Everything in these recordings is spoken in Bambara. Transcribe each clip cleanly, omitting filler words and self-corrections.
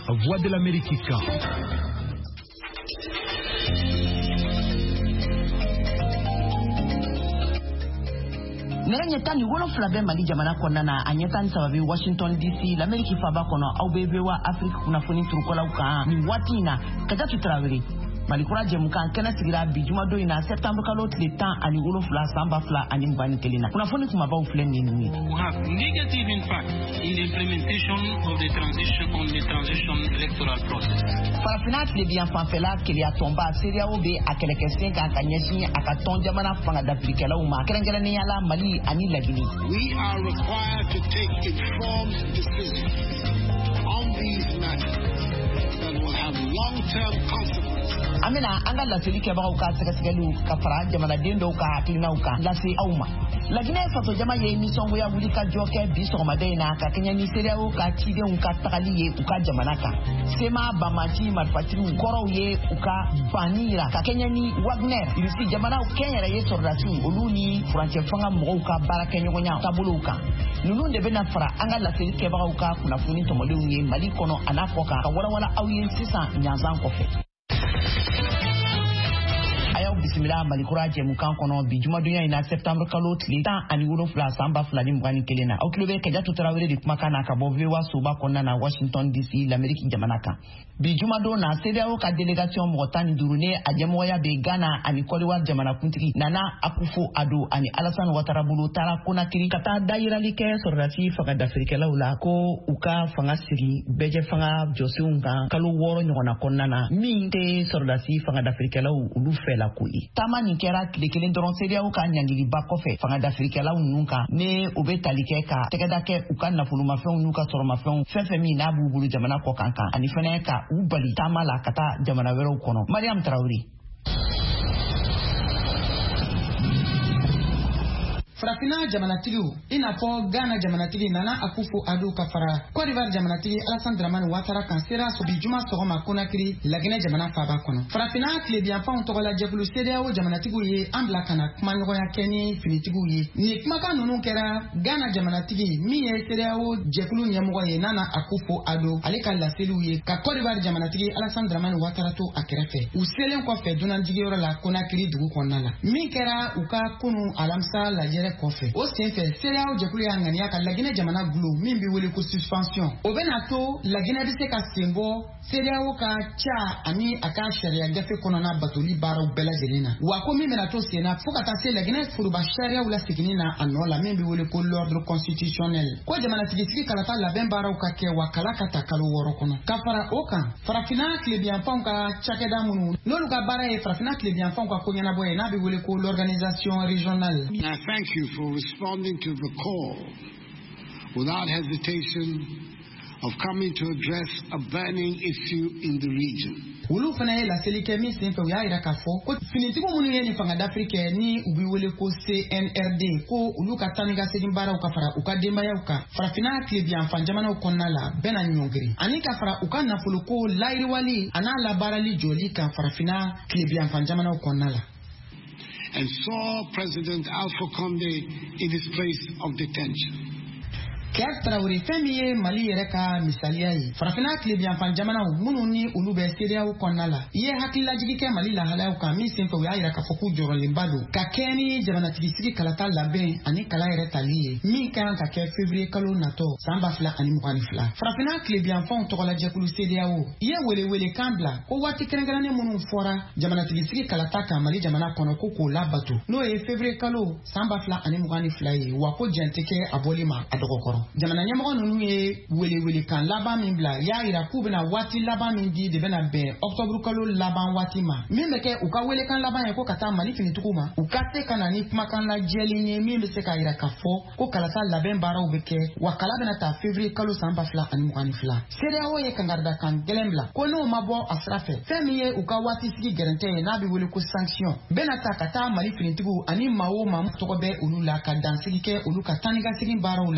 Voix de l'Amérique kan. Nanya tani wolofula be Mali jamana konnana anyeta nsababi Washington DC l'Amérique faba kono awbebewa Afrique kunafoni turukola uka ni watina kaja tutrawiri Mali kuraje mukan kena sigira bijuma do ina septembre kalo tile temps ani wolofula samba fla ani mbani kelina kunafoni kumaba uflen ni nini have negative impact in the implementation of the transition electoral process. Farafinat le bien fanfela kele ya tomba seria obe akelekesen kan kanyeshi akaton jamana fanga d'Afrique la uma kerengere ni yala Mali ani lagini. We are required to take informed decisions on these matters that will have long-term consequences. Amina anga la selike ba uka sekesegelu ka fara jamana dendo ka klina uka la se auma lagina fato jama ye mission ya wulika joke biso madena ka kenya ni seria uka chide uka takali ye uka jamana ka sema bamaji marfatiru koro ye uka banira ka kenya ni Wagner irisi jamana Kenya ye sordatu oluni franche fanga mo uka baraka nyonya tabulu uka nunu de bena fara anga la selike ba uka kuna funi tomole unye Mali kono anakoka ka wala awiyen sisa nyazan kofe bisimila Mali kuraje mukan kono bi juma dunya ina septembre kalo tili tan ani wolofula samba fulani mugani kelena o kilobe kaja tutrawere di kuma kana ka bo vewa soba konna na Washington DC l'Amérique jamana kan bi juma do na CEDEAO ka delegation mogotani durune ajemo ya be Ghana ani Côte jamana kuntigi Nana Akufo-Addo ani Alassane Ouattara bulu tara Conakry kata daira like sorati faga d'Afrique laula ko uka fanga siri beje fanga josunga kalo woro nyona konna na minte sorati faga d'Afrique lau ulu fela ku tama ni kera kile doron CEDEAO ka nyangili bakofe fanga d'Afrique la ununka ne obe talike ka tegedake uka nafulu mafɛnw nuka sɔrɔ mafɛnw fɛnfɛn min n'a b'u bolo jamana kɔ kankan ani fɛnɛ ka u bali tama la ka taa jamana wɛrɛw kɔnɔ Mariam Traoré. Farafina jamanatigiw inafɔ Ghana jamanatigi Nana Akufo-Addo ka fara Côte d'Ivoire jamanatigi Alassane Dramane Ouattara kan sera sobi juma sɔgɔma Conakry Laginɛ jamana faaba kɔnɔ. Farafina tilebiyanfanw tɔgɔla jɛkulu CEDEAO jamanatigiw ye an bila kana kumaɲɔgɔnya kɛ ni finitigiw ye. Ni kumakan ninnu kɛra Ghana jamanatigi min ye CEDEAO jɛkulu ɲɛmɔgɔ ye Nana Akufo-Addo ale ka laseliw ye ka Côte d'Ivoire jamanatigi Alassane Dramane Ouattara to a kɛrɛfɛ. U selen kɔfɛ dunanjigiyɔrɔ la Conakry dugu kɔnɔna la. Min kɛra u ka kunu alamisa lajɛrɛ kɔfɛ o senfɛ CEDEAO jɛkulu y'a ŋaniya ka Laginɛ jamana gulo min bɛ wele ko suspension o bɛna to Laginɛ bɛ se ka sen bɔ CEDEAO ka ca ani a ka sariya gafe kɔnɔna batoli baaraw bɛɛ lajɛlen na wa ko min bɛna to sen na fo ka taa se Laginɛ foroba sariyaw la seginni na a nɔ la min bɛ wele ko l'ordre constitutionnel ko jamanatigitigi kalata labɛn baaraw ka kɛ wa kala ka ta kalo 6 kɔnɔ ka fara o kan farafina tilebiyanfanw ka cakɛda minnu n'olu ka baara ye farafina tilebiyanfanw ka koɲɛnabɔ ye n'a bɛ wele ko l'organisation régionale. Thank you for responding to the call without hesitation of coming to address a burning issue in the region. Olu fana ye laseli kɛ min senfɛ u y'a yira k'a fɔ ko finitigiw minnu ye nin fanga d'Afrique ni u bɛ wele ko CNRD ko olu ka taa ni ka segin baaraw ka fara u ka denbayaw kan farafina tilebiyanfan jamanaw kɔnɔna la bɛɛ na ɲɔngiri ani ka fara u ka nafolo ko layiriwali a n'a labaarali jɔli kan farafina tilebiyanfan jamanaw kɔnɔna la. And saw President Alpha Conde in his place of detention. Kɛr Traoré fɛn min ye Mali yɛrɛ ka misaliya ye farafina tilebiyanfan jamanaw minnu ni olu bɛ CEDEAO kɔnɔna la i ye hakililajigi kɛ Mali lahalayaw kan min senfɛ u y'a yira k'a fɔ k'u jɔrɔlenba don ka kɛ ni jamanatigitigi kalata labɛn ani kala yɛrɛ tali ye min kan ka kɛ février kalo natɔ san 2022 farafina tilebiyanfanw tɔgɔla jɛkulu CEDEAO i ye welewele kan bila ko waati kɛrɛnkɛrɛnnen minnu fɔra jamanatigitigi kalata kan Mali jamana kɔnɔ ko k'o labato n'o ye février kalo san 2022 ye wa ko jɛn tɛ kɛ a bɔli ma a dɔgɔkɔrɔ. Jamana ɲɛmɔgɔ ninnu ye welewele kan laban min bila y'a yira k'u bɛna waati laban min di de bɛna bɛn octobre kalo laban waati ma min bɛ kɛ u ka welekan laban ye ko ka taa Mali finitigiw ma u ka se ka na ni kumakan lajɛlen ye min bɛ se k'a yira k'a fɔ ko kalata labɛn baaraw bɛ kɛ wa kala bɛna taa février kalo san 2022 CEDEAO ye kangarida kan gɛlɛn bila ko n'o ma bɔ a sira fɛ fɛn min ye u ka waati sigi gɛrɛntɛ ye n'a bɛ wele ko sanction bɛna ta ka taa Mali finitigiw ani maa o maa tɔgɔ bɛ olu la ka dansigi kɛ olu ka taa ni ka segin baaraw la CEDEAO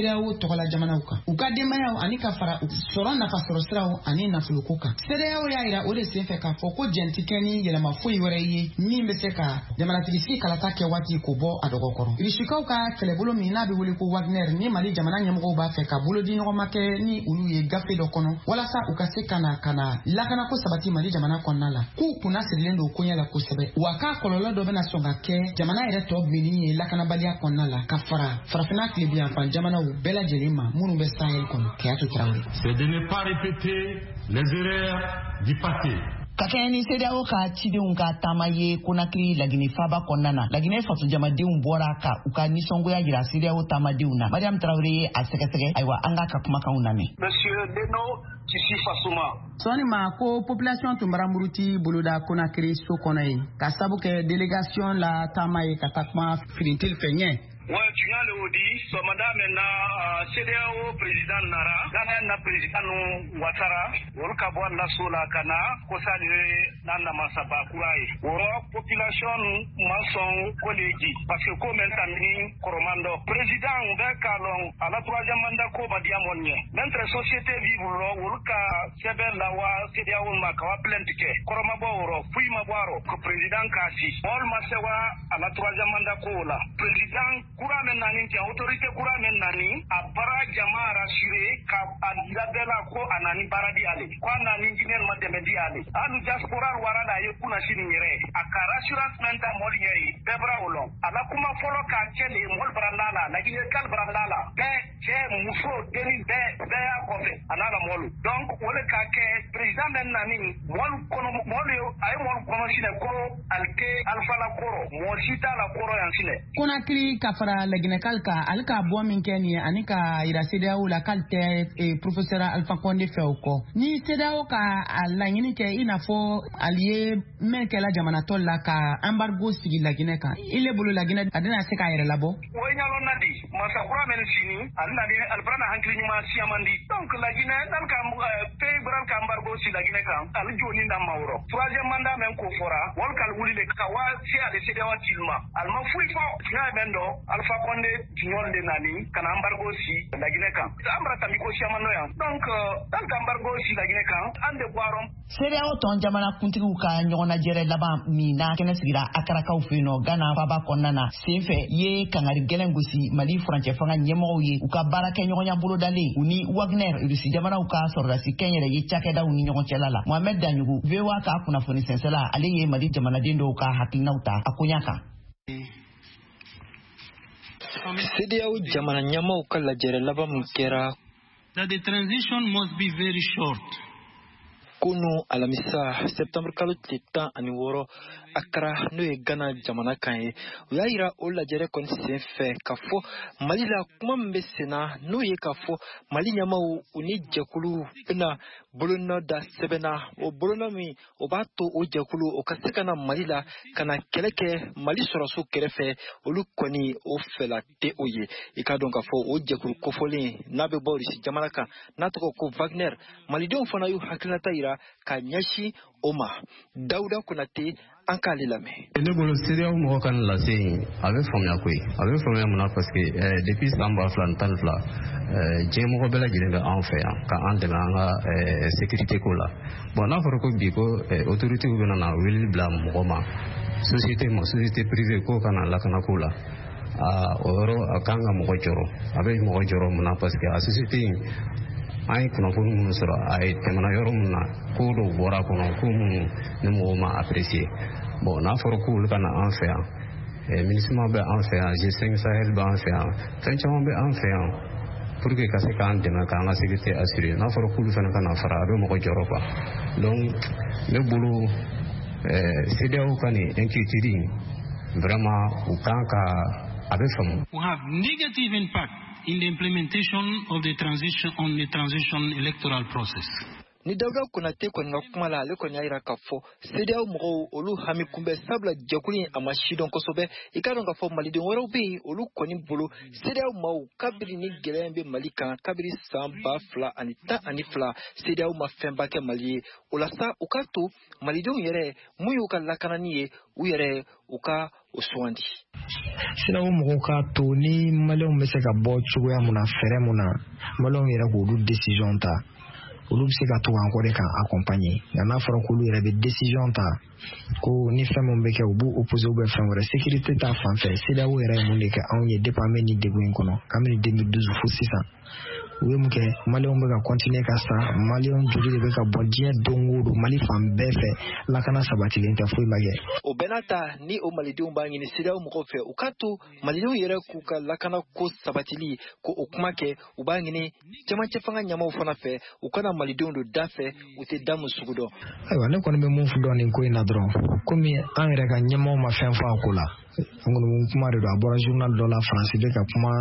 CEDEAO tɔgɔla jamanaw kan u ka denbayaw ani ka fara sɔrɔ nafa sɔrɔ siraw ani nafoloko kan CEDEAO y'a yira o de senfɛ k'a fɔ ko jɛnti kɛ ni yɛlɛma foyi wɛrɛ ye min bɛ se ka jamanatigi sigi kalata kɛ waati k'o bɔ a dɔgɔ kɔrɔ irishikaw ka kɛlɛbolo min n'a bɛ wele ko Wagner ni Mali jamana ɲɛmɔgɔw b'a fɛ ka bolo di ɲɔgɔn ma kɛ ni olu ye gafe dɔ kɔnɔ walasa u ka se ka na lakana ko sabati Mali jamana kɔnɔna la k'u kunna sirilen don koɲɛ la kosɛbɛ wa k'a kɔlɔlɔ dɔ bɛna sɔn ka kɛ jamana yɛrɛ tɔ bilenni ye lakanabaliya kɔnɔna la ka fara farafinna tilebiyanfan jamanaw bɛɛ lajɛlen ma minnu bɛ Sahel kɔnɔ Keyatu Traoré. C'est de ne pas répéter les erreurs du passé. Ka kɛ ni CEDEAO ka cidenw ka taama ye Conakry Laginɛ faaba kɔnɔna na Laginɛ fasojamadenw bɔra ka u ka nisɔngoya jira CEDEAO taamadenw na Mariam Traoré ye a sɛgɛsɛgɛ ayiwa an ka kumakanw lamɛn. Monsieur Deno Tisi Fasuma. Sɔni ma ko population tun bara muruti boloda Conakry so kɔnɔ ye ka sabu kɛ délégation la taama ye ka taa kuma firintil fɛ ɲɛ. Ouais, tu viens le dire, ce mandat maintenant, CEDEAO président Nara, Ghana président Ouattara, Orukabo Nasola Kana, Kosale Nana Masaba Kuraï. Oro population maçon collègue, parce que comme un tamini Koromando, président Oubekalong, à la troisième mandat Koba Diamonie. L'entre société vive, Uruka, Seben Lawa, CEDEAO Makawa Plentike, Koromabo Oro, Fuimabaro, président Kasi, Paul Masewa, à la troisième mandat Kola, président kura men nani ti autorité kura men nani a bara jama rassuré ka labela ko anani baradi ale ko anani ingénieur ma demedi ale anu diaspora wara da ye kuna sini ngere a ka rassurance menta mol yei bebra olon ala kuma folo ka kele mol brandala la gine kal brandala be je muso deni be ya kofe anala molu donc wole ka ke président men nani mol kono mol ay mol kono sine ko alte alfa la koro mo sita la koro yansine Conakry ka fara Laginɛkal ka ale ka bɔ min kɛ nin ye ani ka yira CEDEAO la k'ale tɛ professeur Alpha Condé fɛ o kɔ ni CEDEAO ka a laɲini kɛ i n'a fɔ ale ye min kɛla jamanatɔ la ka embargo sigi Laginɛ kan i le bolo Laginɛ a bɛna se k'a yɛrɛ labɔ. o ye ɲalɔ na di masakura min sini ale nani alifana hankili ɲuman siyamandi donc Laginɛ n'ale ka pays bral ka embargo si Laginɛ kan ale joni na mawrɔ troisième mandat min ko fɔra wal kal wuli le ka wa si ale CEDEAO tilma alma fuy fɔ tiɲɛ bɛ dɔ Alpha Condé tiɲɔl de nani kana embargo si Laginɛ kan ambra tamiko siyamano yan donc dans embargo si Laginɛ kan an de boiron CEDEAO tɔn jamana kuntigiw ka ɲɔgɔnnajɛrɛ laban min na kɛnɛ sigira akarakaw fɛ yen nɔ Ghana faaba kɔnɔna na senfɛ ye kangari gɛlɛn gosi Mali furancɛ fanga ɲɛmɔgɔw ye u ka baara kɛ ɲɔgɔnya bolodalen u ni Wagner Rusi jamanaw ka sɔrɔdasi kɛnyɛrɛ ye cakɛdaw ni ɲɔgɔn cɛla la Mohamed Danjugu VOA ka kunnafoni sɛnsɛla ale ye Mali jamanaden dɔw ka hakilinaw ta a koɲa kan. CEDEAO jamana ɲɛmaaw ka lajɛrɛ laban min kɛra that the transition must be very short. Kunu alamisa septembre kalo tile 16 Accra n'o ye Ghana jamana kan ye u y'a yira o lajɛrɛ kɔni senfɛ ka fɔ Mali la kuma min bɛ senna n'o ye ka fɔ Mali ɲɛmaaw u ni jɛkulu bɛna bolonɔ da sɛbɛnna o bolonɔ min o b'a to o jɛkulu o ka se ka na Mali la ka na kɛlɛ kɛ Mali sɔrɔso kɛrɛfɛ olu kɔni o fɛla tɛ o ye i ka dɔn ka fɔ o jɛkulu kofɔlen n'a bɛ bɔ Rusi jamana kan n'a tɔgɔ ko Wagner Malidenw fana y'u hakilinata yira ka ɲɛsin o ma Dawuda Konate an k'ale lamɛn. Ne bolo CEDEAO mɔgɔ ka lase yen a bɛ faamuya koyi a bɛ faamuya mun na parce que depuis san 2012 diɲɛ mɔgɔ bɛɛ lajɛlen bɛ an fɛ yan ka an dɛmɛ an ka sécurité ko la bon n'a fɔra ko bi ko autorité bɛ na wele bila mɔgɔ ma société privée ko kana lakana ko la o yɔrɔ a kan ka mɔgɔ jɔrɔ a bɛ mɔgɔ jɔrɔ mun na parce que a société an ye kunnafoni minnu sɔrɔ a ye tɛmɛna yɔrɔ min na ko dɔw bɔra a kɔnɔ ko minnu ni mɔgɔw ma apprécier bon n'a fɔra k'olu ka na an fɛ yan MINUSMA bɛ an fɛ yan G5 Sahel bɛ an fɛ yan fɛn caman bɛ an fɛ yan pour que ka se k'an dɛmɛ k'an ka sécurité assurer n'a fɔra k'olu fana ka na fara a bɛ mɔgɔ jɔrɔ quoi donc ne bolo CEDEAO ka nin inquiétude vraiment u kan ka a bɛ faamu. We have negative impact in the implementation of the transition electoral process. ni Dawuda Konate kɔni ka kuma la ale kɔni y'a yira k'a fɔ CEDEAO mɔgɔw olu hami kunbɛ sabula jɛkulu a ma sidɔn kosɛbɛ i ka dɔn k'a fɔ malidenw wɛrɛw bɛ yen olu kɔni bolo CEDEAO maaw kabiri ni gɛlɛya bɛ Mali kan kabiri san 2012 CEDEAO ma fɛnba kɛ Mali ye o la sa u ka to malidenw yɛrɛ mun y'u ka lakanani ye u yɛrɛ u ka o sugandi. CEDEAO mɔgɔw ka to ni Maliens bɛ se ka bɔ cogoya mun na fɛrɛ mun na Maliens yɛrɛ k'olu décision ta olu bɛ se ka to encore de kan accompagner nka n'a fɔra k'olu yɛrɛ bɛ décision ta ko ni fɛn mun bɛ kɛ u b'u opposer ou bien fɛn wɛrɛ sécurité ta fan fɛ CEDEAO yɛrɛ ye mun de kɛ anw ye depuis an bɛ nin degun in kɔnɔ kabini 2012 fo sisan u ye mun kɛ Maliens bɛ ka continuer ka sa Maliens joli de bɛ ka bɔ diɲɛ don o don Mali fan bɛɛ fɛ lakana sabatilen tɛ foyi ma kɛ. O bɛɛ n'a ta ni o malidenw b'a ɲini CEDEAO mɔgɔw fɛ u ka to malidenw yɛrɛ k'u ka lakana ko sabatili ko o kuma kɛ u b'a ɲini cɛmancɛ fanga ɲɛmaaw fana fɛ u kana malidenw don da fɛ u tɛ da mun sugu dɔn. Ayiwa ne kɔni bɛ mun fɔ dɔn nin ko in na dɔrɔn komi an yɛrɛ ka ɲɛmaaw ma fɛn fɔ a ko la kuma de don a bɔra journal dɔ la France bɛ ka kuma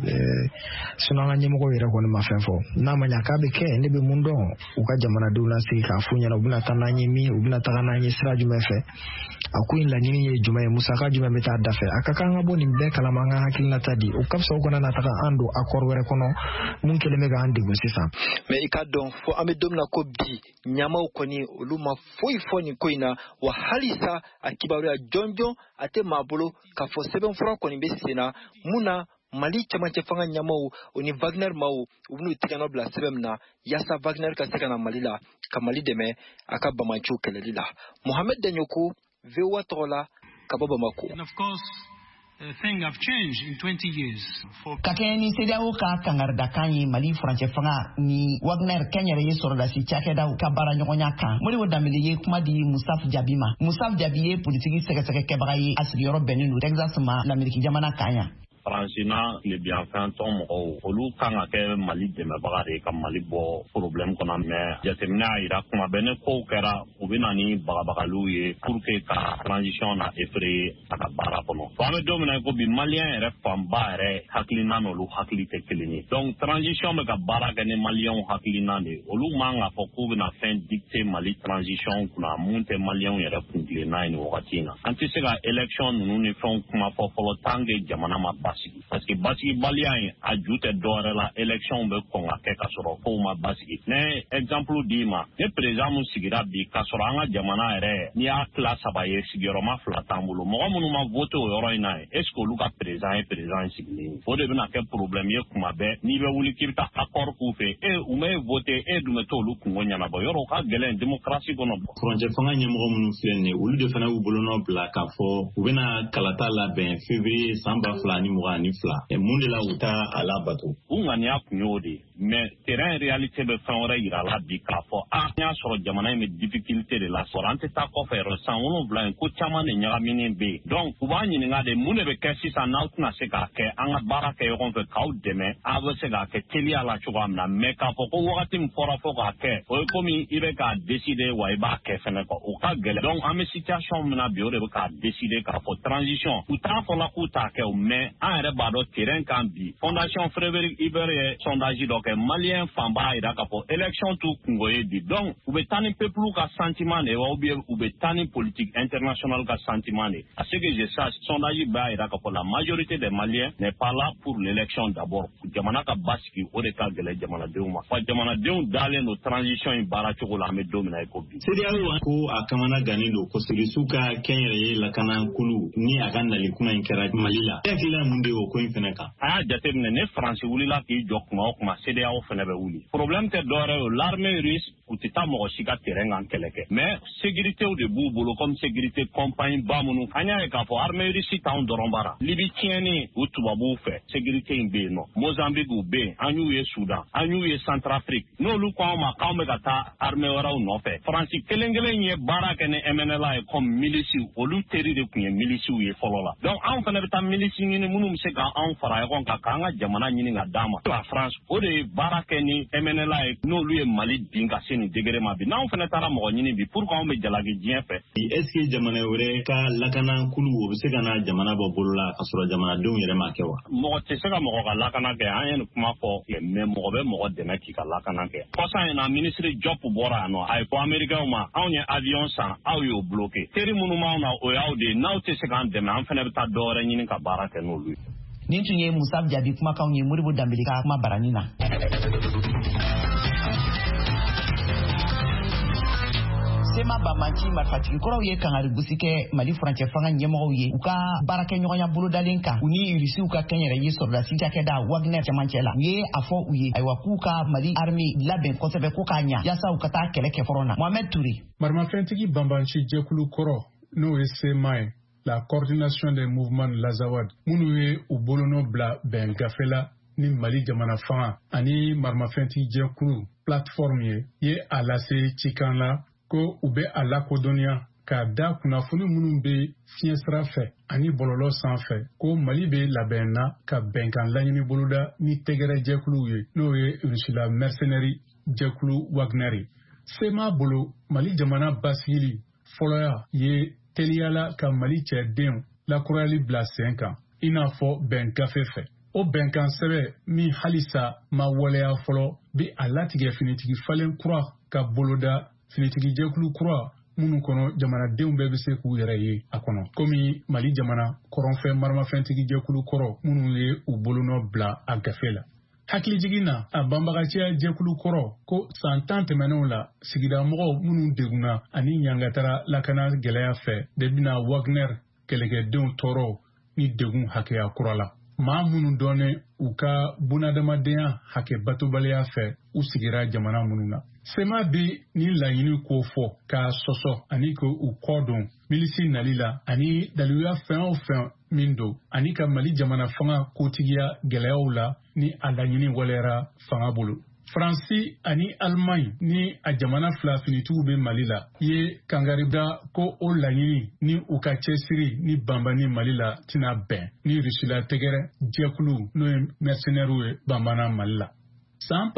sinon an ka ɲɛmɔgɔw yɛrɛ kɔni ma fɛn fɔ n'a ma ɲa k'a bɛ kɛ ne bɛ mun dɔn u ka jamanadenw lasigi k'a f'u ɲɛna u bɛna taa n'an ye min u bɛna taga n'an ye sira jumɛn fɛ a ko in laɲini ye jumɛn ye musaka jumɛn bɛ taa dafɛ a ka kan ka bɔ nin bɛɛ kalama an ka hakilinata di o ka fisa u kana na taga an don accord wɛrɛ kɔnɔ mun kelen bɛ k'an degun sisan. Mais i ka dɔn fo an bɛ don min na ko bi ɲamaw kɔni olu ma foyi fɔ nin ko in na wa halisa a kibaruya jɔnjɔn a tɛ maa bolo k'a fɔ sɛbɛnfura kɔni bɛ sen na mun na Mali cɛmancɛ fanga ɲamaw o ni Wagner maaw u bɛn'u tigɛ nɔ bila sɛbɛn min na yaasa Wagner ka se ka na Mali la ka Mali dɛmɛ a ka Bamaciw kɛlɛli la. Mohamed Danyoko VOA tɔgɔ la ka bɔ Bamako. And of course, things have changed in 20 years. Ka kɛ ni CEDEAO ka kangaridakan ye Mali furancɛ fanga ni Wagner kɛnyɛrɛ ye sɔrɔdasi cakɛdaw ka baara ɲɔgɔnya kan. Modibo Dambele ye kuma di Musaf Jabi ma. Musaf Jabi ye politiki sɛgɛsɛgɛkɛbaga ye a sigiyɔrɔ bɛnnen don Texas ma l'Amérique jamana kan yan. Faransina le biyanfɛn tɔn mɔgɔw olu kan ka kɛ Mali dɛmɛbaga de ka Mali bɔ problème kɔnɔ mais jateminɛ y'a yira kuma bɛɛ ni kow kɛra u bɛ na ni bagabagaliw ye pour que ka transition na effrayer a ka baara kɔnɔ. An bɛ don min na ko bi Malien yɛrɛ fanba yɛrɛ hakilina n'olu hakili tɛ kelen ye donc transition bɛ ka baara kɛ ni Maliens hakilina de olu man ka fɔ k'u bɛna fɛn dicter Mali transition kunna mun tɛ Maliens yɛrɛ kuntilenna ye nin wagati in na an tɛ se ka élection ninnu ni fɛnw kuma fɔ fɔlɔ tant que jamana ma basigi parce que basigibaliya in a ju tɛ dɔwɛrɛ la élection bɛ kɔn ka kɛ ka sɔrɔ kow ma basigi ne exemple d'i ma ne président mun sigira bi ka sɔrɔ an ka jamana yɛrɛ n'i y'a tila saba ye sigiyɔrɔma 2 t'an bolo mɔgɔ minnu ma voté o yɔrɔ in na est ce que olu ka président ye président sigilen o de bɛna kɛ problème ye kuma bɛɛ n'i bɛ wuli k'i bɛ taa accord k'u fɛ u m'e voté dun bɛ t'olu kungo ɲɛnabɔ yɔrɔ o ka gɛlɛn démocratie kɔnɔ. furancɛ fanga ɲɛmɔgɔ minnu filɛ nin ye olu de fana y'u bolonɔ bila k'a fɔ u bɛna kalata labɛn février san 2022 mun de la u t'a a labato. U ŋaniya kun y'o de mais terrain réalité bɛ fɛn wɛrɛ yira la bi k'a fɔ n y'a sɔrɔ jamana in bɛ difficulté de la sɔrɔ an tɛ taa kɔfɛ yɛrɛ san 7 in ko caman de ɲagaminen bɛ yen donc u b'a ɲininka de mun de bɛ kɛ sisan n'aw tɛna se k'a kɛ an ka baara kɛ ɲɔgɔn fɛ k'aw dɛmɛ aw bɛ se k'a kɛ teliya la cogoya min na mais k'a fɔ ko wagati min fɔra fɔ k'a kɛ o ye komi i bɛ k'a décider wa i b'a kɛ fɛnɛ quoi o ka gɛlɛn donc an bɛ situation min na bi o de bɛ k'a décider k'a fɔ transition u t'a fɔ la k'u t'a kɛ o mais an yɛrɛ b'a dɔn terrain kan bi fondation Frédéric Iber ye sondage dɔ kɛ malien fanba yira k'a fɔ élection t'u kungo ye bi donc u bɛ taa ni peuple ka sentiment de wa ou bien u bɛ taa ni politique internationale ka sentiment de à ce que je sache sondage b'a yira k'a fɔ la majorité des maliens n'est pas là pour l'élection d'abord jamana ka basigi o de ka gɛlɛn jamanadenw ma wa jamanadenw dalen don transition in baara cogo la an bɛ don min na i ko bi. CEDEAO ko a kamana gannen don ko sirisiw ka kɛnyɛrɛye lakana kulu ni a ka nali kuma in kɛra Mali la. E hakilila mun de o ko in fɛnɛ kan. A y'a jateminɛ ne Faransi wulila k'i jɔ kuma o kuma CEDEAO fɛnɛ bɛ wuli problème tɛ dɔwɛrɛ ye l'armée russe u tɛ taa mɔgɔ si ka terrain kan kɛlɛ kɛ mais sécuritéw de b'u bolo comme sécurité compagnie ba minnu an y'a ye k'a fɔ armée russe t'anw dɔrɔn bara Libi tiɲɛni u tubabuw fɛ sécurité in bɛ yen nɔ Mozambique u bɛ yen an y'u ye Soudan an y'u ye Centrafrique n'olu ko anw ma k'anw bɛ ka taa armée wɛrɛw nɔfɛ Faransi kelen kelen ye baara kɛ ni MNLA ye comme miliciw olu teri de tun ye miliciw ye fɔlɔ la donc anw fɛnɛ bɛ taa milici ɲini minnu minnu bɛ se ka anw fara ɲɔgɔn kan k'an ka jamana ɲini ka d'a ma. La France o de ye baara kɛ ni MNLA ye n'olu ye Mali bin ka se nin degré ma bi. N'anw fana taara mɔgɔ ɲini bi pour que anw bɛ jalaki diɲɛ fɛ. Est-ce que jamana wɛrɛ ka lakana kulu o bɛ se ka na jamana bɔ bolo la ka sɔrɔ jamanadenw yɛrɛ ma kɛ wa? Mɔgɔ tɛ se ka mɔgɔ ka lakana kɛ, an ye nin kuma fɔ, mais mɔgɔ bɛ mɔgɔ dɛmɛ k'i ka lakana kɛ. Kɔsan in na ministre Diop bɔra yan nɔ, a ye fɔ Américains ma, anw ye avion san, aw y'o bloqué. Teri minnu b'anw na o y'aw de ye, n'aw tɛ se k'an dɛmɛ, an fana bɛ taa dɔ wɛrɛ ɲini ka baara kɛ n'olu ye. Nin tun ye Musa Jaabi kumakanw ye Modibo Dambele ka kuma barani na. Sema Bamanchi marifatigi kɔrɔw ye kangari gosi kɛ Mali furancɛ fanga ɲɛmɔgɔw ye u ka baarakɛ ɲɔgɔnya bolodalen kan u ni Irisiw ka kɛnyɛrɛye sɔrɔdasi cakɛda Wagner cɛmancɛ la u ye a fɔ u ye ayiwa k'u ka Mali armée labɛn kosɛbɛ ko k'a ɲa yaasa u ka taa kɛlɛ kɛ fɔrɔ na. Mohamed Touré. Marimafɛntigi Bamanchi jɛkulu kɔrɔ n'o ye Sema ye la coordination des mouvements Lazawad minnu ye u bolonɔ bila bɛn gafe la ni Mali jamana fanga ani marimafɛntigi jɛkulu plateforme ye a lase cikan la ko u bɛ a lakodɔnniya k'a da kunnafoni minnu bɛ fiɲɛ sira fɛ ani bɔlɔlɔ sanfɛ ko Mali bɛ labɛn na ka bɛnkan laɲini boloda ni tɛgɛrɛ jɛkuluw ye n'o ye Rusila mercenaire jɛkulu Wagner ye. Sema bolo Mali jamana basigili fɔlɔya ye teliyala ka Mali cɛdenw lakurayali bila sen kan i n'a fɔ bɛn gafe fɛ. O bɛnkan sɛbɛ min halisa ma waleya fɔlɔ bi a latigɛ finitigi falen kura ka boloda finitigi jɛkulu kura minnu kɔnɔ jamanadenw bɛɛ bɛ se k'u yɛrɛ ye a kɔnɔ komi Mali jamana kɔrɔnfɛ marimafɛntigi jɛkulu kɔrɔ minnu ye u bolonɔ bila a gafe la. Hakilijigin na a banbagacɛya jɛkulu kɔrɔ ko san 10 tɛmɛnenw la sigida mɔgɔw minnu degunna ani ɲangatara lakana gɛlɛya fɛ de bɛna Wagner kɛlɛkɛdenw tɔɔrɔ ni degun hakɛya kura la. Maa minnu dɔnnen u ka bunadamadenya hakɛ batobaliya fɛ u sigira jamana minnu na. Sema bi ni laɲini ko fɔ k'a sɔsɔ ani ko u kɔ don milisi nali la ani daliluya fɛn o fɛn min don ani ka Mali jamana fanga kotigiya gɛlɛyaw la ni a laɲini waleyara fanga bolo. Faransi ani Allemagne ni a jamana fila finitigiw bɛ Mali la ye kangarida ko o laɲini ni u ka cɛsiri ni banbani Mali la tɛna bɛn ni Rusila tɛgɛrɛ jɛkulu n'o ye mercenaires ye banbana Mali la. San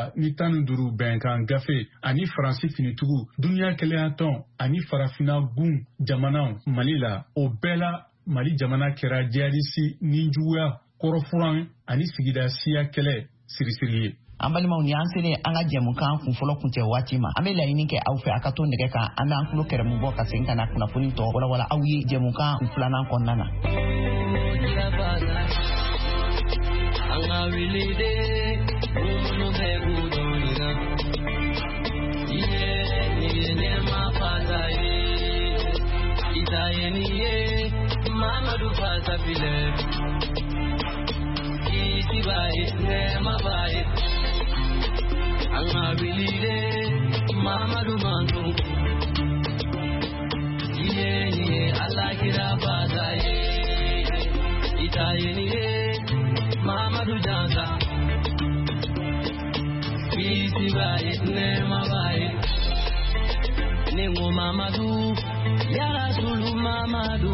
2015 bɛnkan gafe ani Faransi finitigiw duniya kɛlɛya tɔn ani farafina gun jamanaw Mali la o bɛɛ la Mali jamana kɛra jihadisi ni juguya kɔrɔfuran ani sigida siya kɛlɛ sirisiri ye. An balimaw ni an selen an ka jɛmukan kun fɔlɔ kun cɛ waati ma an bɛ laɲini kɛ aw fɛ a ka to nɛgɛ kan an bɛ an tulo kɛrɛmu bɔ ka segin ka na kunnafoni tɔ walawala aw ye jɛmukan kun filanan kɔnɔna na. Mamadu Mandu, Alakira Badaye, Itayeni, Mamadu Janta, Pisi Baye, Nema Baye, Nemo Mamadu, Yarasulu Mamadu,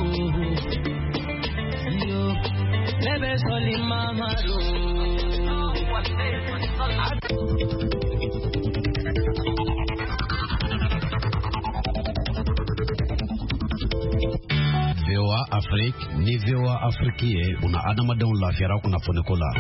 Yo, Nebe Soli Mamadu. VOA Afrique ni VOA Afrique ye una adamadenw lafiyara kunnafoni ko la.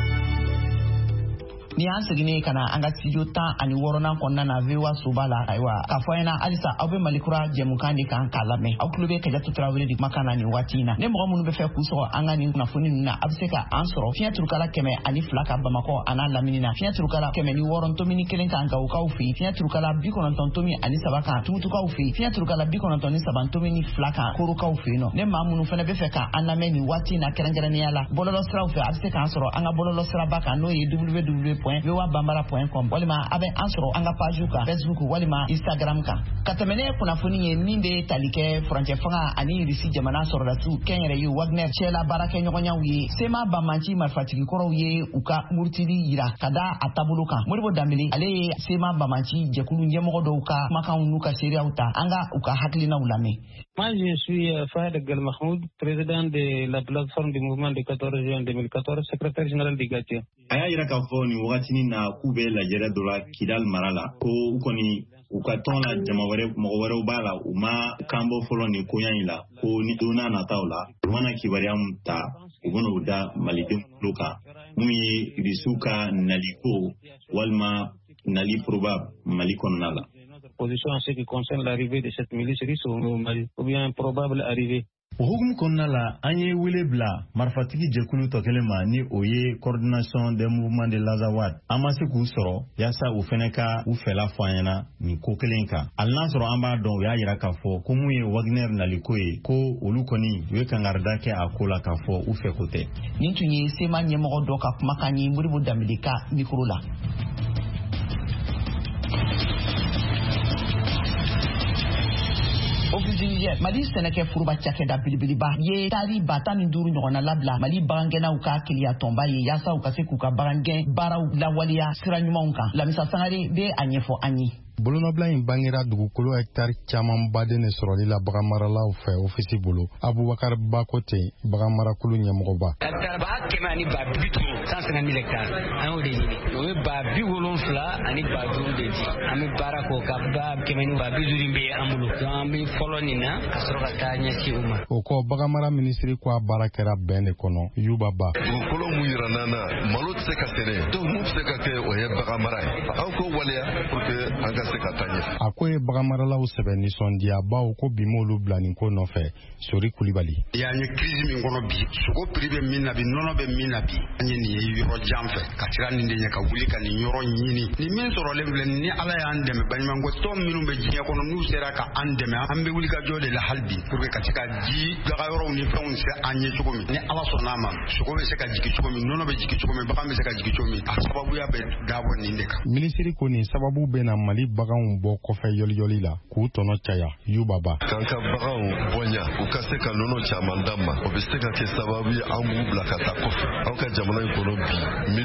Ni an seginne kana an ka studio 16 nan kɔnɔna na VOA soba la ayiwa k'a fɔ ɲɛna halisa aw bɛ Malikura jɛmukan de kan k'a lamɛn aw tulo bɛ Kajatu Tarawele de kumakan na nin waati in na ne mɔgɔ minnu bɛ fɛ k'u sɔrɔ an ka nin kunnafoni ninnu na a bɛ se ka an sɔrɔ fiɲɛ turukala 102 ka Bamakɔ a n'a lamini na fiɲɛ turukala 106.1 kan Gawukaw fɛ yen fiɲɛ turukala 93.3 kan Tumutukaw fɛ yen fiɲɛ turukala 93.2 kan Korokaw fɛ yen nɔ ne maa minnu fana bɛ fɛ ka an lamɛn nin waati in na kɛrɛnkɛrɛnnenya la bɔlɔlɔ siraw fɛ a bɛ se k'an sɔrɔ an ka bɔlɔlɔ siraba kan n'o ye www.voabambara.com walima a bɛ an sɔrɔ an ka page kan Facebook walima Instagram kan ka tɛmɛ ne kunnafoni ye min bɛ tali kɛ furancɛ fanga ani Irisi jamana sɔrɔdasiw kɛnyɛrɛye Wagner cɛla baarakɛ ɲɔgɔnyaw ye Sema Bamanchi marifatigi kɔrɔw ye u ka murutili yira ka da a taabolo kan Modibo Dambele ale ye Sema Bamanchi jɛkulu ɲɛmɔgɔ dɔw ka kumakanw n'u ka seereyaw ta an ka u ka hakilinaw lamɛn. Moi, je suis Fahad Gal Mahmoud, président de la plateforme du mouvement du 14 juin 2014, secrétaire général du Gatia. Aya ira ka fɔ ni wagatini na k'u bɛ lajɛrɛ dɔ la Kidal mara la ko u kɔni u ka tɔn la jama wɛrɛ mɔgɔ wɛrɛw b'a la u ma kanbɔ fɔlɔ ni koɲa in la ko ni donna nataw la u mana kibaruya min ta u bɛna u da malidenw tulo kan mun ye Irisiw ka naliko walima nali probable Mali kɔnɔna la. Position en ce qui concerne l'arrivée de cette milice russe au Mali ou bien probable arrivée. O hukumu kɔnɔna la an ye wele bila marifatigi jɛkulu tɔ kelen ma ni o ye coordination des mouvements de l'Azawad. An ma se k'u sɔrɔ yaasa u fɛnɛ ka u fɛla fɔ an ɲɛna nin ko kelen kan. Hali n'a sɔrɔ an b'a dɔn u y'a yira k'a fɔ ko mun ye Wagner naliko ye ko olu kɔni u ye kangarida kɛ a ko la k'a fɔ u fɛ ko tɛ. Nin tun ye sema ɲɛmɔgɔ dɔ ka kumakan ye Modibo Dambele ka micro la. Mali sɛnɛkɛ furuba cakɛda belebeleba ye tari ba 15 ɲɔgɔnna labila Mali bagangɛnnaw ka keleya tɔnba ye yaasa u ka se k'u ka bagangɛn baaraw lawaleya sira ɲumanw kan. Lamisa Sangare bɛ a ɲɛfɔ an ye. Bolonɔbila in bangera dugukolo hectare caman baden de sɔrɔli la baganmaralaw fɛ ofisi bolo. Abubakar Bakote baganmarakulu ɲɛmɔgɔba. Hectare ba 150,000 hectares an y'o de ɲini. O ye ba 70 ani ba 5 de di. An bɛ baara k'o ka ba 150 bɛ an bolo. An bɛ fɔlɔ nin na ka sɔrɔ ka taa ɲɛsin o ma. O kɔ baganmara minisiri ko a baara kɛra bɛn de kɔnɔ. Yuba Ba. Dugukolo mun yira nana malo tɛ se ka sɛnɛ. Donc mun bɛ se ka kɛ o ye baganmara ye. An k'o waleya pour que an ka a ko ye baganmaralaw sɛbɛn nisɔndiya baw ko bi m'olu bila nin ko nɔfɛ. Sori Kulibali. Y'an ye crise min kɔnɔ bi sogo prix bɛ min na bi nɔnɔ bɛ min na bi an ye nin ye yɔrɔ jan fɛ ka sira nin de ɲɛ ka wuli ka nin yɔrɔ ɲini ni min sɔrɔlen filɛ ni Ala y'an dɛmɛ baɲumankɛ tɔn minnu bɛ diɲɛ kɔnɔ n'u sera ka an dɛmɛ an bɛ wuli ka jɔ de la hali bi pour que ka se ka ji daga yɔrɔw ni fɛnw se an ye cogo min ni Ala sɔnn'a ma sogo bɛ se ka jigin cogo min nɔnɔ bɛ jigin cogo min bagan bɛ se ka jigin cogo min a sababuya bɛ dabɔ nin de kan. Minisiri ko nin sababu bɛ na Mali baganw bɔ kɔfɛ yɔliyɔli la k'u tɔnɔ caya. Yuba Ba. K'an ka baganw bonya u ka se ka nɔnɔ caman d'an ma o bɛ se ka kɛ sababu ye an b'u bila ka taa kɔfɛ. Anw ka jamana in kɔnɔ bi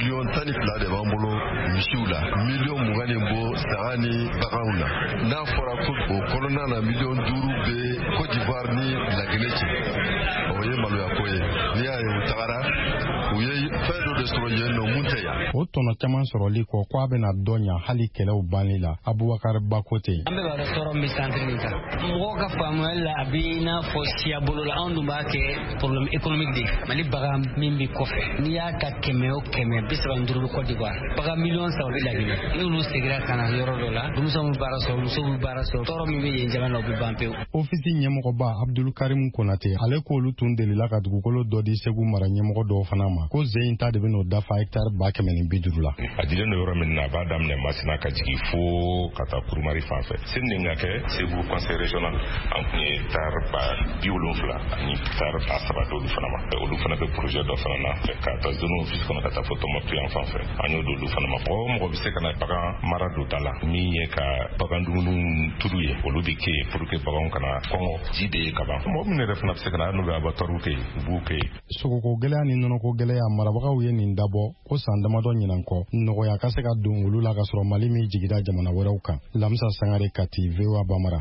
12 de b'an bolo misiw la 20 bɔ saga ni baganw na. N'a fɔra ko o kɔnɔna na 5 bɛ Côte d'Ivoire ni Laginɛ cɛ o ye maloya ko ye. N'i y'a ye u tagara u ye fɛn dɔ de sɔrɔ yen nɔ mun tɛ yan. O tɔnɔ caman sɔrɔli kɔ ko a bɛna dɔ ɲa hali kɛlɛw banni la. Abubakar Bakote. An bɛ b'a dɔn tɔɔrɔ min sanfɛ min kan mɔgɔw ka faamuyali la a bɛ i n'a fɔ siya bolo la anw dun b'a kɛ problème économique de Mali bagan min bɛ kɔfɛ n'i y'a ta 100 o 100 35 bɛ Côte d'Ivoire bagan 1,3 bɛ Laginɛ n'olu segira ka na yɔrɔ dɔ la denmisɛnw bɛ baara sɔrɔ musow bɛ baara sɔrɔ tɔɔrɔ min bɛ yen jamana la o bɛ ban pewu. Ofisi ɲɛmɔgɔba Abdul Karim Konate ale k'olu tun delila ka dugukolo dɔ di Segu mara ɲɛmɔgɔ dɔw fana ma ko Zeyin ta de bɛ n'o dafa hectare 150 la. A dilen don yɔrɔ min na a b'a daminɛ Masina ka jigin fo ka taa Kurumari fan fɛ. Sini nin ka kɛ Segu conseil régional an kun ye hectare 70 ani hectare 3 d'olu fana ma. Olu fana bɛ projet dɔ fana na ka taa zone office kɔnɔ ka taa fo Tɔnbukutu yan fan fɛ. An y'o d'olu fana ma. Mɔgɔ bɛ se ka na bagan mara don ta la min ye ka bagan dumuni turu ye olu bɛ kɛ yen pour que baganw kana kɔngɔ ji de ye ka ban. Mɔgɔ minnu yɛrɛ fana bɛ se ka na n'u bɛ abattoirs kɛ yen u b'u kɛ yen. Sogoko gɛlɛya ni nɔnɔko gɛlɛya marabagaw ye nin dabɔ ko san damadɔ ɲinan kɔ nɔgɔya ka se ka don olu la ka sɔrɔ Mali min jigida jamana wɛrɛw kan. Lamisa Sangare Kati VOA Bamara.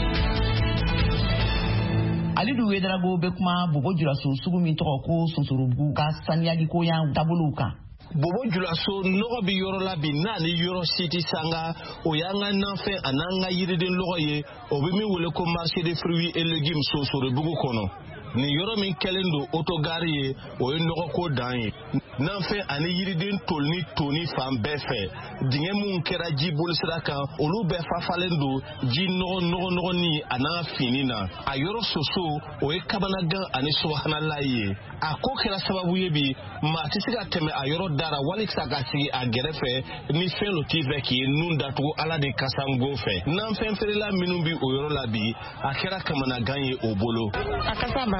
Alidu Wedrago bɛ kuma Bobo Julaso sugu min tɔgɔ ko Sosorubu ka saniyaliko yan taabolow kan. Bobo Julaso nɔgɔ bɛ yɔrɔ la bi n'ale yɔrɔ si tɛ sanga o y'an ka nanfɛn a n'an ka yiriden nɔgɔ ye o bɛ min wele ko marché des fruits et légumes Sosorubu kɔnɔ. Nin yɔrɔ min kɛlen don autogare ye o ye nɔgɔko dan ye. Nanfɛn ani yiriden tolini toni fan bɛɛ fɛ dingɛ mun kɛra ji bolisira kan olu bɛɛ fafalen don ji nɔgɔni a n'a fini na a yɔrɔ soso o ye kamanagan ani subhanala ye a ko kɛra sababu ye bi maa tɛ se ka tɛmɛ a yɔrɔ dara walisa ka sigi a gɛrɛfɛ ni fɛn lo t'i fɛ k'i ye nun datugu ala de kasango fɛ nanfɛn feerela minnu bi o yɔrɔ la bi a kɛra kamanagan ye o bolo a kasa b'an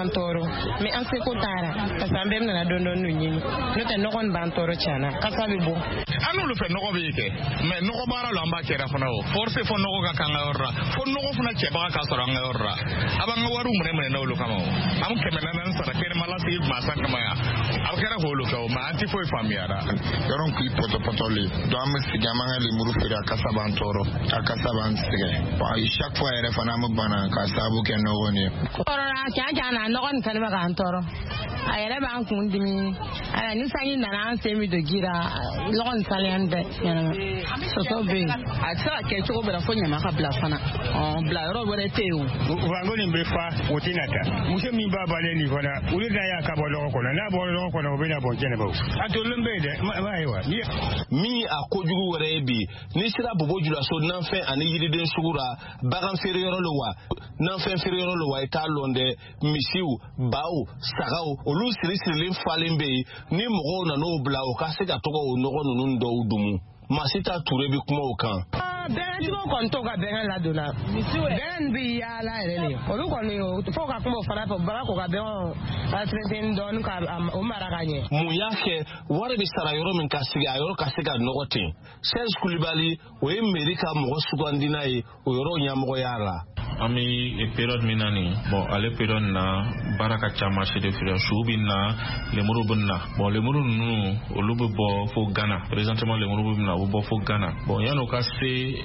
b'an tɔɔrɔ mais an seko taara parce que an bɛɛ bɛna dɔɔni ɲini n'o tɛ nɔgɔ nin b'an tɔɔrɔ tiɲɛna kasa bɛ bɔ an n'olu fɛ nɔgɔ bɛ kɛ mais nɔgɔ baara la an b'a kɛra fana o force fo nɔgɔ ka kan ka yɔrɔ la fo nɔgɔ fana cɛbaga ka sɔrɔ an ka yɔrɔ la a b'an ka wariw minɛ n'olu kama o an 400 sara kɛnɛma lasigi gansan kama yan a kɛra k'olu kɛ o mais an tɛ foyi faamuyara yɔrɔ k'i pɔtɔpɔtɔlen donc an bɛ sigi an b'an ka lemuru feere a kasa b'an tɔɔrɔ a kasa b'an sɛgɛn chaque fois yɛrɛ fana an bɛ bana ka sababu kɛ nɔgɔ nin ye tiɲɛ na nɔgɔ nin fana bɛ k'an tɔɔrɔ a yɛrɛ b'an kun dimi ni sanji nana an sen bɛ don ji la nɔgɔ nin saliyani bɛɛ ɲɛnama sɔsɔ bɛ yen a tɛ se ka kɛ cogo bɛɛ la fo ɲama ka bila fana bila yɔrɔ wɛrɛ tɛ yen o fanko nin bɛ fa o tɛ na ta muso min b'a balen nin fana olu da y'a ka bɔ lɔgɔ kɔnɔ n'a bɔra lɔgɔ kɔnɔ o bɛ na bɔn kɛnɛma a tolen bɛ yen dɛ m'a ye wa min a kojugu wɛrɛ ye bi ni sera bobo julaso nanfɛn ani yiriden sugu la bagan feere yɔrɔ lo wa nanfɛn feere yɔrɔ lo wa i t'a lɔn dɛ misiw baw sagaw olu siri-sirilen falen bɛ yen ni mɔgɔw nan'o bila o ka se ka tɔgɔ o nɔgɔ ninnu dɔw dumu Masita Touré bɛ kuma o kan bɛntigiw kɔni to ka bɛn ladonna bɛn bɛ yaala yɛrɛ de olu kɔni fo ka kuma o fana fɛ baga ko ka bɛn traité dɔɔni ka o mara ka ɲɛ mun y'a kɛ wari bɛ sara yɔrɔ min ka sigi a yɔrɔ ka se ka nɔgɔ ten Serge Koulibaly o ye mairie ka mɔgɔ sugandina ye o yɔrɔ ɲɛmɔgɔya la an bɛ période min na nin bon ale période na baara ka ca marché de feere su bɛ na lemuru bɛ na bon lemuru ninnu olu bɛ bɔ fo Ghana présentement lemuru bɛ na o bɛ bɔ fo Ghana bon yan'o ka se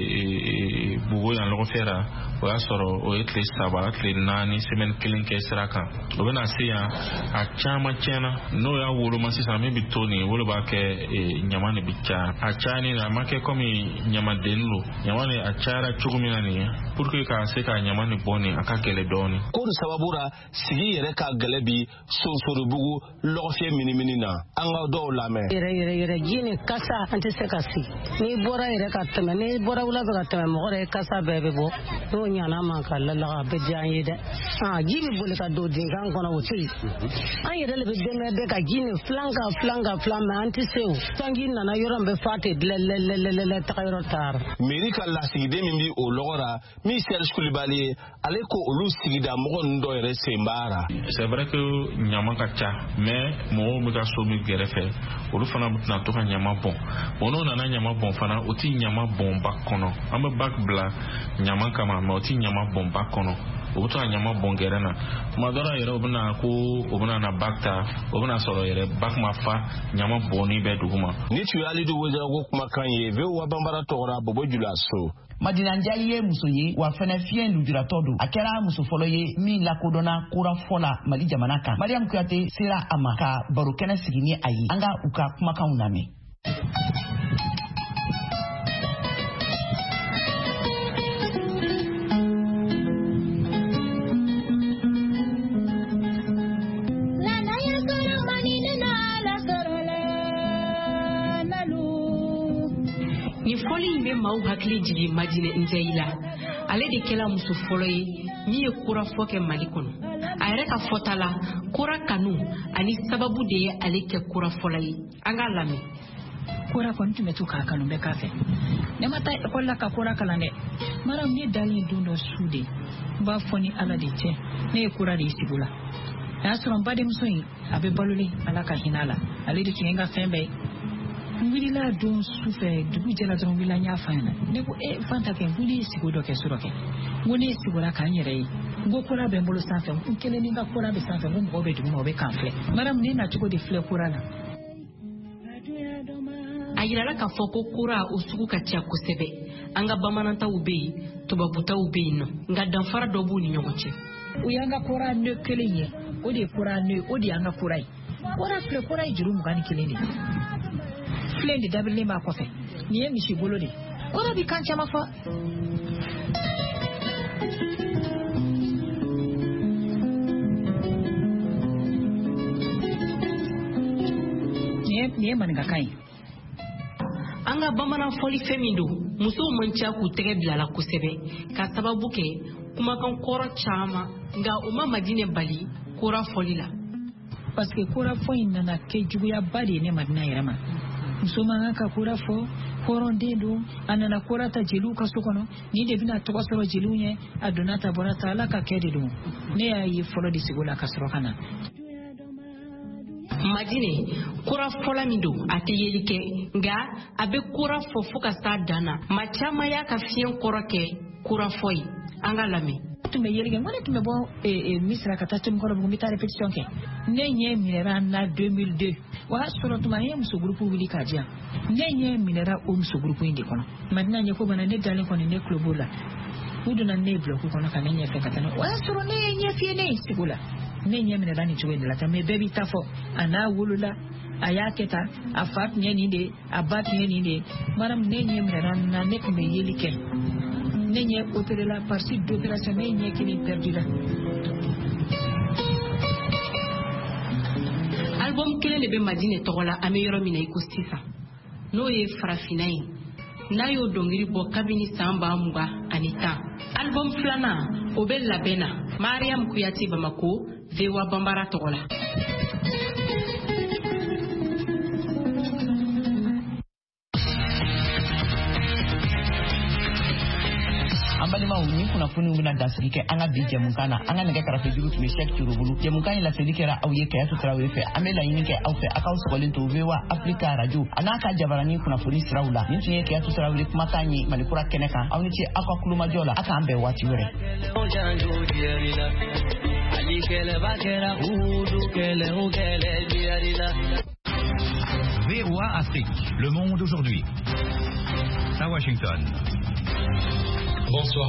bugo yan lɔgɔ fɛra o y'a sɔrɔ o ye tile 3 tile 4 semaine 1 kɛ sira kan o bɛ na se yan a caman tiɲɛna n'o y'a woloma sisan min bɛ to nin wolo b'a kɛ ɲama de bɛ caya a cayani a ma kɛ komi ɲamaden do ɲama ni a cayara cogo min na nin pour que ka se ka ɲama ni bɔ nin a ka gɛlɛ dɔɔni ko nin sababu la sigi yɛrɛ ka gɛlɛ bi Sonsoribugu lɔgɔfiyɛ minimini na an ka dɔw lamɛn yɛrɛ ji ni kasa an tɛ se ka sigi n'i bɔra yɛrɛ ka tɛmɛ n'i bɔra wula fɛ ka tɛmɛ mɔgɔ yɛrɛ kasa bɛɛ bɛ bɔ n'o ɲana man ka lalaga a bɛ diya an ye dɛ ji bɛ boli ka don dinkan kɔnɔ o tɛ yen an yɛrɛ de bɛ dɛmɛ bɛɛ ka ji ni filan mɛ an tɛ se o sanji nana yɔrɔ min bɛ fa tɛ lɛlɛlɛlɛ taga yɔrɔ taara mairie ka lasigiden min bi o lɔgɔ la min Serge Koulibaly ye ale ko olu sigida mɔgɔ ninnu dɔ yɛrɛ sen b'a la c'est vrai que ɲama ka ca mais mɔgɔw bɛ ka so min gɛrɛfɛ olu fana bɛna to ka ɲama bɔn bon n'o nana ɲama bɔn fana o tɛ ɲama bɔn ba kɔnɔ an bɛ bac bila ɲama kama mais o tɛ ɲama bɔn ba kɔnɔ o bɛ to ka ɲama bɔn gɛrɛ na tuma dɔ la yɛrɛ o bɛna ko o bɛna na bac ta o bɛna sɔrɔ yɛrɛ bac ma fa ɲama bɔnni bɛ dugu ma ni tun ye Alidu Wezerako kumakan ye VOA Banbara tɔgɔra Bobo Julaso Madina Njali ye muso ye wa fɛnɛ fiɲɛ lujuratɔ don a kɛra muso fɔlɔ ye min lakodɔnna kora fɔ la Mali jamana kan Mariam Kuyate sera a ma ka barokɛnɛ sigi ni a ye an ka u ka kumakanw lamɛn maaw hakili jigi Madina Njayi la ale de kɛla muso fɔlɔ ye min ye kura fɔ kɛ Mali kɔnɔ a yɛrɛ ka fɔta la kura kanu ani sababu de ye ale kɛ kura fɔlɔ ye an ka lamɛn kura kɔni tun bɛ to k'a kanu bɛɛ k'a fɛ ne ma taa ekɔli la ka kura kalan dɛ maram ne dalen don dɔ su de n b'a fɔ ni Ala de cɛ ne ye kura de ye sigi la a y'a sɔrɔ n badenmuso in a bɛ balolen Ala ka hinɛ la ale de tun ye n ka fɛn bɛɛ n wulila don su fɛ dugu jɛla dɔrɔn wulila n y'a f'a ɲɛna ne ko Fanta kɛ n ko ne ye sigi dɔ kɛ so dɔ kɛ n ko ne ye sigi la k'an yɛrɛ ye n ko kura bɛ n bolo sanfɛ n kelen ni n ka kura bɛ sanfɛ n ko mɔgɔw bɛ dugu ma o bɛ k'an filɛ maram ne na cogo de filɛ kura la a yirala k'a fɔ ko kura o sugu ka ca kosɛbɛ an ka bamanantaw bɛ yen tubabutaw bɛ yen nɔ nka danfara dɔ b'u ni ɲɔgɔn cɛ o y'an ka kura nɔ kelen ye o de ye kura nɔ o de y'an ka kura ye kura filɛ kura ye juru 21 de filen de dabirilen b'a kɔfɛ nin ye misi bolo de kura bi kan caman fɔ nin ye maninkakan ye an ka bamanan fɔli fɛn min don musow man ca k'u tɛgɛ bila la kosɛbɛ ka sababu kɛ kumakan kɔrɔ caman nka o ma Madina bali kura fɔli la parce que kura fɔ in nana kɛ juguyaba de ye ne Madina yɛrɛ ma muso man ka kura fɔ hɔrɔnden don a nana kura ta jeliw ka so kɔnɔ ni de bɛna tɔgɔ sɔrɔ jeliw ɲɛ a donna ta bɔra ta ala ka kɛ de don ne y'a ye fɔlɔ de sigi la ka sɔrɔ ka na Madine kura fɔlɔ min don a tɛ yeli kɛ nka a bɛ kura fɔ fo ka s'a dan na maa caman y'a ka fiɲɛ kɔrɔ kɛ kura fɔ ye an ka lamɛn tun bɛ yeli kɛ n ko ne tun bɛ bɔ misira ka taa Tomikɔrɔbugu n bɛ taa répétition kɛ ne ɲɛ minɛra na 2002 o y'a sɔrɔ tuma ne ye muso groupe wuli k'a di yan ne ɲɛ minɛra o muso groupe in de kɔnɔ maintenant ɲɛ ko bana ne dalen kɔni ne tulo b'o la u donna ne bloc kɔnɔ ka ne ɲɛ fɛ ka taa o y'a sɔrɔ ne ye ɲɛ fiyɛ ne ye sigi la ne ɲɛ minɛra nin cogo in de la tan mais bɛɛ b'i ta fɔ a n'a wolola a y'a kɛ tan a fa tun ye nin de a ba tun ye nin de madame ne ɲɛ minɛra na ne tun bɛ yeli kɛ ne ɲɛ opéré la par suite d'opération ne ɲɛ kelen perdu la album kelen de bɛ Madine tɔgɔ la an bɛ yɔrɔ min na i ko sisan n'o ye farafinna ye n'a y'o dɔnkili bɔ kabini san 2010 album filanan o bɛ labɛn na Mariam Kuyate Bamako VOA Bambara tɔgɔ la an balimaw ni kunnafoniw bɛna dasigi kɛ an ka bi jɛmukan na an ka nɛgɛ karafe juru tun bɛ Cheick Turubulu jɛmukan in laseli kɛra aw ye Kayatu Tarawele fɛ an bɛ laɲini kɛ aw fɛ aw k'aw sɔgɔlen to VOA Africa radio a n'a ka jabaranin kunnafoni siraw la nin tun ye Kayatu Tarawele kumakan ye Malikura kɛnɛ kan aw ni ce aw ka kulomajɔ la a k'an bɛn waati wɛrɛ VOA Afrique, le monde aujourd'hui. À Washington. Bonsoir.